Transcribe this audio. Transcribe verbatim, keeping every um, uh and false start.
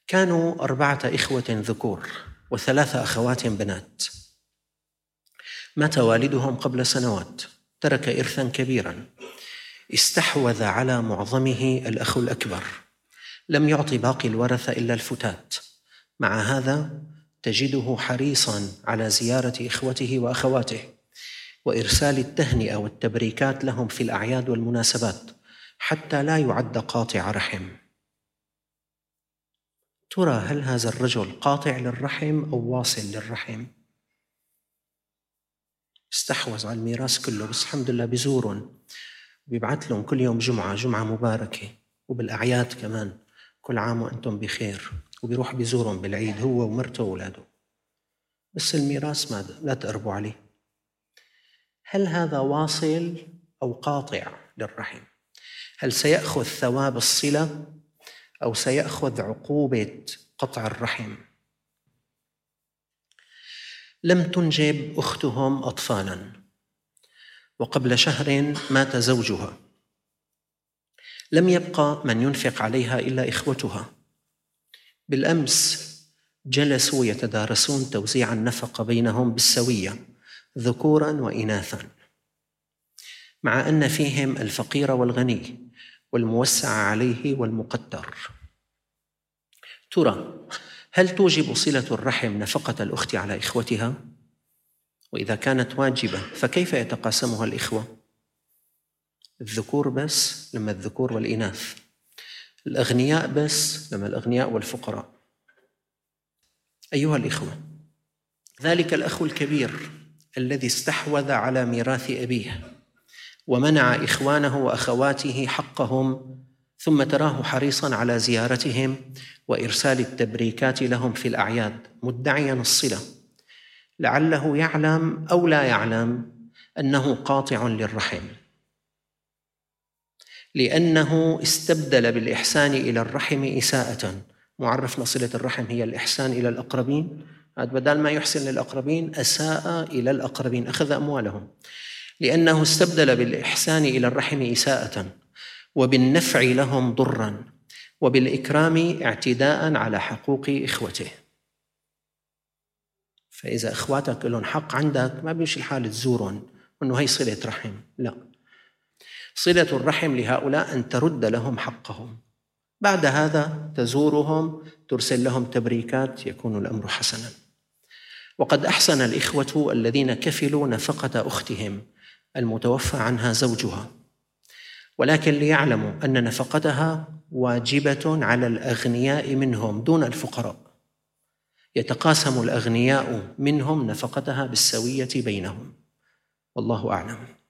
كانوا أربعة إخوة ذكور وثلاثة أخوات بنات. مات والدهم قبل سنوات، ترك إرثا كبيرا. استحوذ على معظمه الأخ الأكبر، لم يعطي باقي الورثة إلا الفتات. مع هذا تجده حريصا على زيارة إخوته وأخواته وإرسال التهنئة والتبريكات لهم في الأعياد والمناسبات، حتى لا يعد قاطع رحم. ترى هل هذا الرجل قاطع للرحم أو واصل للرحم؟ استحوذ على الميراث كله، بس الحمد لله بيزورهم، بيبعث لهم كل يوم جمعة جمعة مباركة، وبالأعياد كمان كل عام وأنتم بخير، وبيروح بيزورهم بالعيد هو ومرته وأولاده. بس الميراث ما لا تقربوا عليه. هل هذا واصل أو قاطع للرحم؟ هل سيأخذ ثواب الصلة أو سيأخذ عقوبة قطع الرحم؟ لم تنجب أختهم أطفالا، وقبل شهر مات زوجها. لم يبقى من ينفق عليها إلا إخوتها. بالأمس جلسوا يتدارسون توزيع النفقة بينهم بالسوية، ذكورا وإناثا، مع أن فيهم الفقير والغني والموسع عليه والمقتر. ترى هل توجب صلة الرحم نفقة الأخت على إخوتها؟ وإذا كانت واجبة فكيف يتقاسمها الإخوة؟ الذكور بس لما الذكور والإناث، الأغنياء بس لما الأغنياء والفقراء. أيها الإخوة، ذلك الأخ الكبير الذي استحوذ على ميراث أبيه ومنع إخوانه وأخواته حقهم، ثم تراه حريصاً على زيارتهم وإرسال التبريكات لهم في الأعياد مدعياً الصلة، لعله يعلم أو لا يعلم أنه قاطع للرحم، لأنه استبدل بالإحسان إلى الرحم إساءة. معرفنا صلة الرحم هي الإحسان إلى الأقربين، بدل ما يحسن للأقربين أساء إلى الأقربين، أخذ أموالهم. لأنه استبدل بالإحسان إلى الرحم إساءة، وبالنفع لهم ضراً، وبالإكرام اعتداء على حقوق إخوته. فإذا إخواتك لهم حق عندك ما بيمشي الحال تزورهم وأنه هي صلة رحم، لا. صلة الرحم لهؤلاء أن ترد لهم حقهم، بعد هذا تزورهم، ترسل لهم تبريكات، يكون الأمر حسناً. وقد أحسن الإخوة الذين كفلوا نفقة أختهم المتوفى عنها زوجها، ولكن ليعلموا أن نفقتها واجبة على الأغنياء منهم دون الفقراء. يتقاسم الأغنياء منهم نفقتها بالسوية بينهم، والله أعلم.